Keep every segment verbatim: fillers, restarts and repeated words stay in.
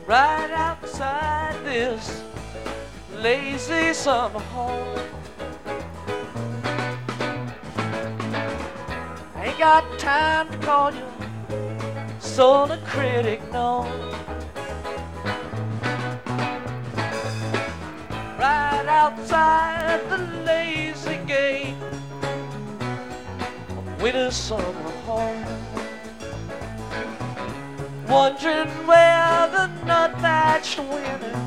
right outside this lazy summer home. I ain't got time to call you solar critic, no. Right outside the lazy gate of winter summer home, wondering where the nut-thatched winter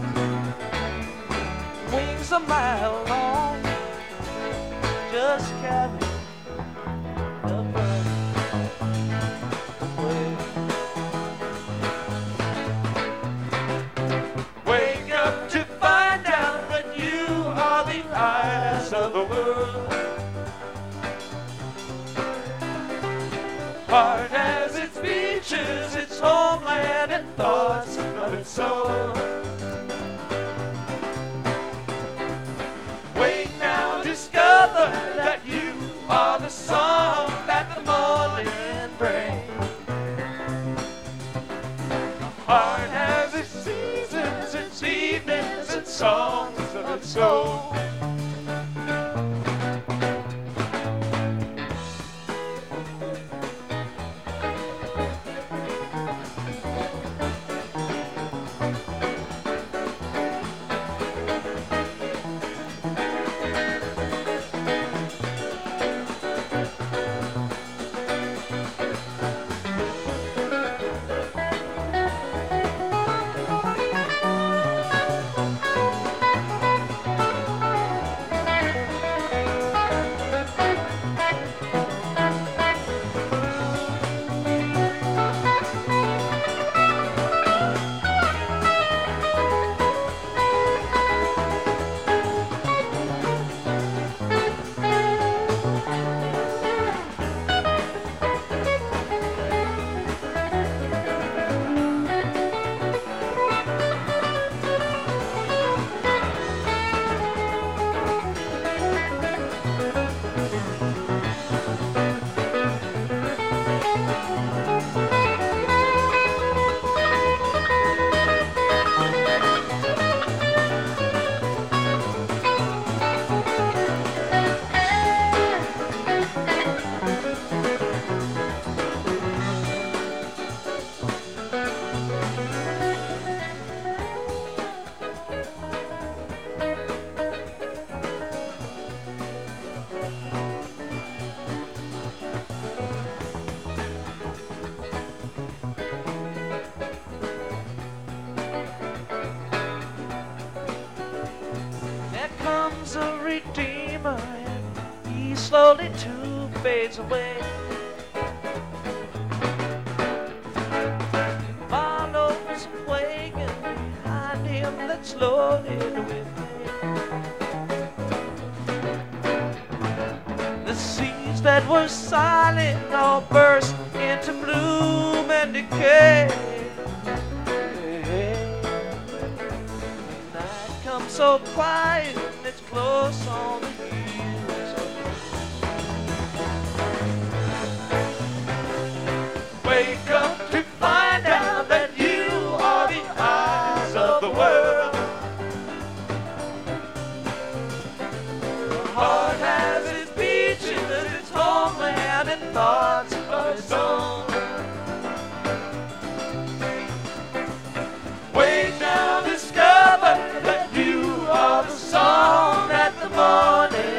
wings a mile long just carry the bird away. Wake up to find out that you are the eyes of the world. Heart has its beaches, its homeland, and thoughts of its soul. Wake now, discover that you are the song that the morning brings. The heart has its seasons, its evenings, and songs of its soul. A redeemer, and he slowly too fades away. Follows a wagon behind him that's loaded with hay. The seeds that were silent all burst into bloom and decay. Night comes so quiet, it's close on the heels of it. Wake up to find out that you are the eyes of the world. The heart has its beaches, its homeland, and thoughts of its own. Wake now, discover that you are the song that the morning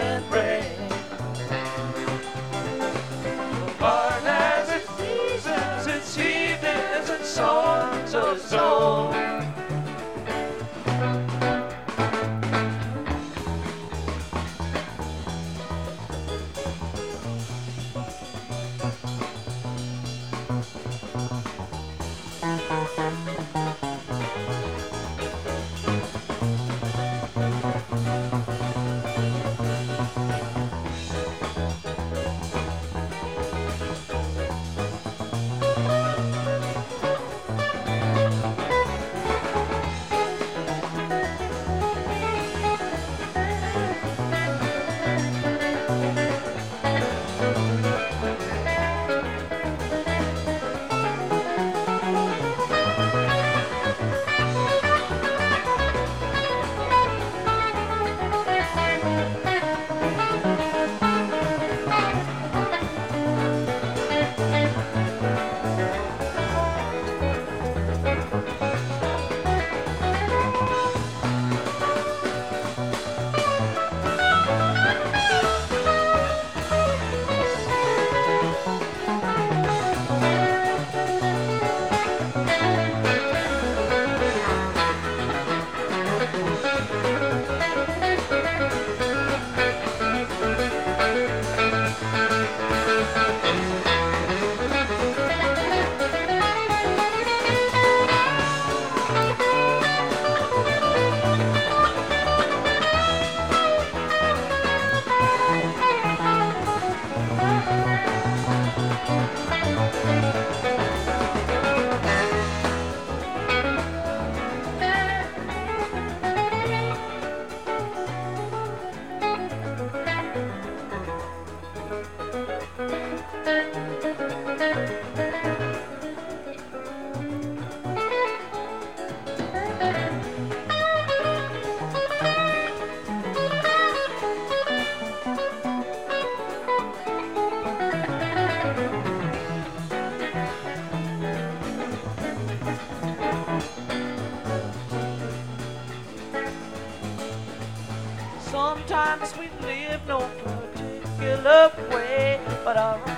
Sometimes we live no particular way, but alright.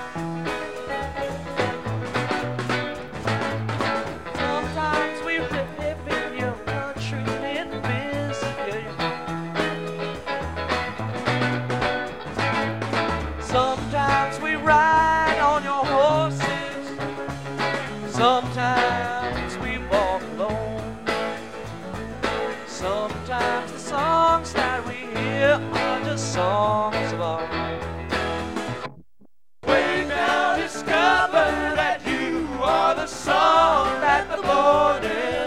Sometimes we live in your country in Mississippi. Sometimes we ride on your horses. Sometimes we walk alone. Sometimes the songs that we hear are just songs of our own. Way now discover that you are the song that the Lord is.